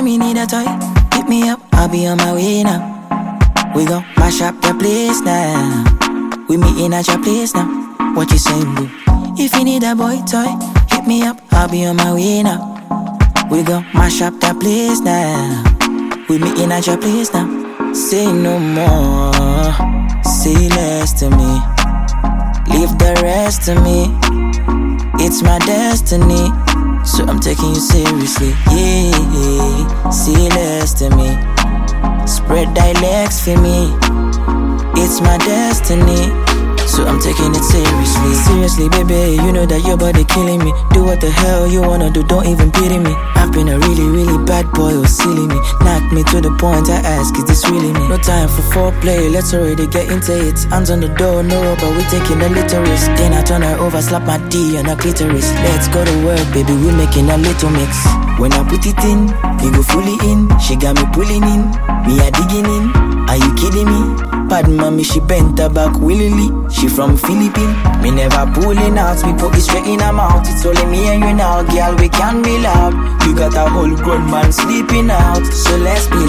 you need a toy, hit me up, I'll be on my way now. We gon' mash up the place now. We meeting at your place now. What you saying, boo? If you need a boy toy, hit me up, I'll be on my way now. We gon' mash up the place now. We meeting at your place now. Say no more, say less to me. Leave the rest to me. It's my destiny, so I'm taking you seriously. Yeah, say less to me. Spread dialects for me. It's my destiny, so I'm taking it seriously. Seriously, baby, you know that your body killing me. Do what the hell you wanna do, don't even pity me. I've been a really, really bad boy who's silly me. Knock me to the point I ask, is this really me? No time for foreplay, let's already get into it. Hands on the door, no rubber, we taking a little risk. Then I turn her over, slap my D on her clitoris. Let's go to work, baby, we making a little mix. When I put it in, you go fully in. She got me pulling in, me a digging in. Are you kidding me? Bad mommy, she bent her back willingly. She from Philippines. Me never pulling out, we put it straight in her mouth. It's only me and you now, girl, we can be loud. You got a whole grown man sleeping out, so let's be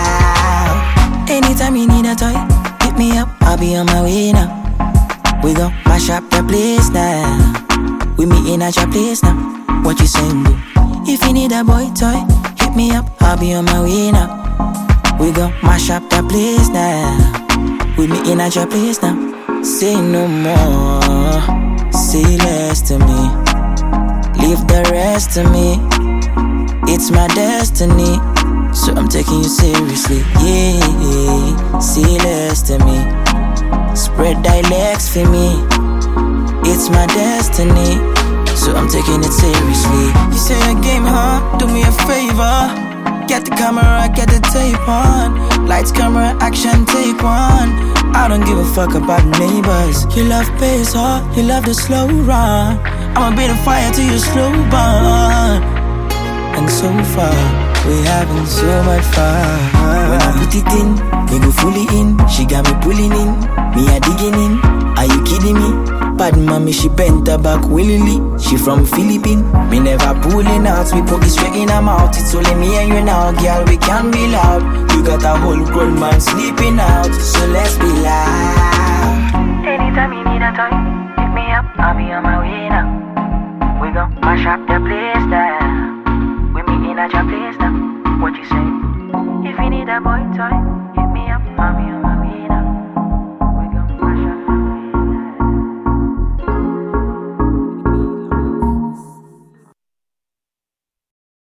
loud. Anytime you need a toy, hit me up, I'll be on my way now. We gon' mash up the place now. We meeting at your place now. What you saying, boo? If you need a boy toy, hit me up, I'll be on my way now. We gon' mash up the place now. We meeting at your place now. Say no more, say less to me. Leave the rest to me. It's my destiny, so I'm taking you seriously. Yeah, say less to me. Spread dialects for me. It's my destiny, so I'm taking it seriously. You say a game, huh? Do me a favor. Get the camera, get the tape on. Lights, camera, action, take one. I don't give a fuck about neighbors. You love pace, huh? You love the slow run. I'ma be the fire to your slow burn. And so far, we having so much fun. When I put it in, me go fully in. She got me pulling in, me a digging in. Are you kidding me? Bad mommy, she bent her back willingly. She from Philippines. Me never pulling out, we put it straight in her mouth. It's only me and you now, girl, we can be loud. You got a whole grown man sleeping out, so